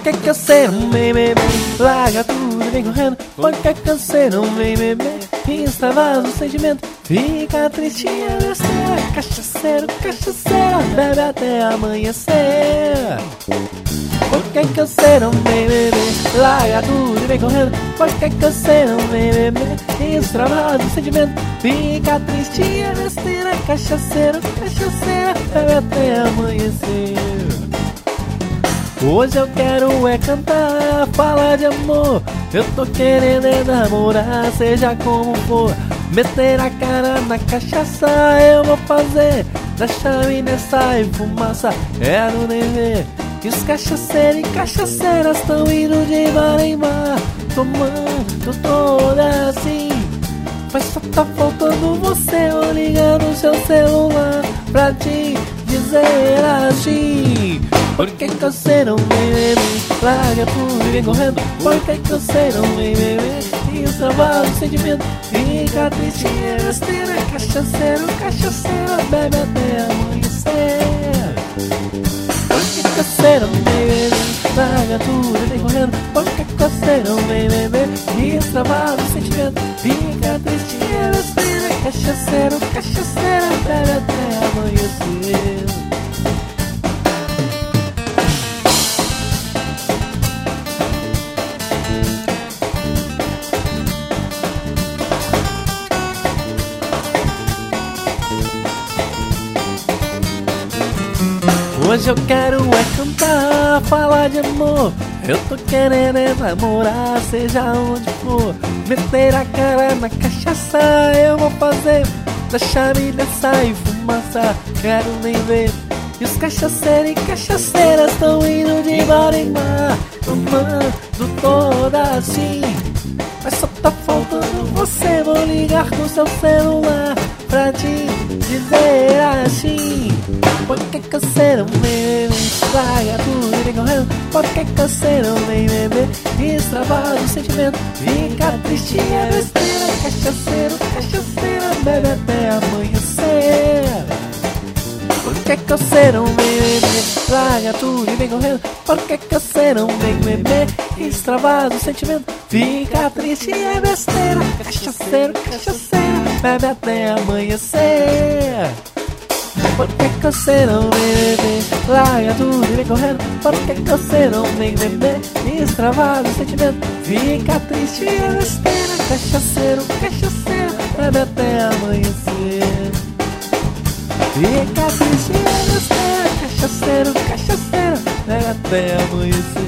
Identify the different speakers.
Speaker 1: Porque canseiro, vem beber, larga tudo e vem correndo. Porque canseiro, vem beber, extravasa o sentimento, fica triste e é besteira. Cachaceiro, cachaceira, bebe até amanhecer. Porque canseiro, vem beber, larga tudo e vem correndo. Porque canseiro, vem beber, extravasa o sentimento, fica triste e é besteira. Cachaceiro, cachaceira, bebe até amanhecer. Hoje eu quero é cantar, falar de amor. Eu tô querendo é namorar, seja como for. Meter a cara na cachaça eu vou fazer. Da chave nessa e fumaça, quero nem ver. Que os cachaceiros e cachaceiras tão indo de bar em bar, tomando toda assim. Mas só tá faltando você, vou ligar no seu celular pra te dizer assim. Porque canseiro, vem beber, larga tudo e vem correndo. Porque canseiro, vem beber, extravasa o sentimento, fica triste e é besteira. Cachaceiro, cachaceiro, bebe até amanhecer. Porque canseiro, vem beber, larga tudo e vem correndo. Porque canseiro, vem beber, extravasa o sentimento, fica triste e é besteira. Cachaceiro, cachaceiro, bebe até amanhecer. Hoje eu quero é cantar, falar de amor. Eu tô querendo é namorar, seja onde for. Meter a cara na cachaça eu vou fazer. Da chave dessa e fumaça, quero nem ver. E os cachaceiros e cachaceiras tão indo de bar em bar, tomando toda assim. Mas só tá faltando você, vou ligar com seu celular pra te dizer assim. Porque canseiro, vem beber, larga tudo e vem correndo. Porque canseiro, vem beber, extravasa o sentimento, fica triste e é besteira. Cachaceiro, cachaceira, bebe até amanhecer. Porque canseiro, vem beber, larga tudo e vem correndo. Porque canseiro, vem beber, extravasa o sentimento, fica triste e é besteira. Cachaceiro, cachaceira, bebe até amanhecer. Porque canseiro, vem beber, larga tudo e vem correndo. Porque canseiro, vem beber, extravasa o sentimento, fica triste e é besteira. Cachaceiro, cachaceiro, bebe até amanhecer. Fica triste e é besteira. Cachaceiro, cachaceiro, bebe até amanhecer.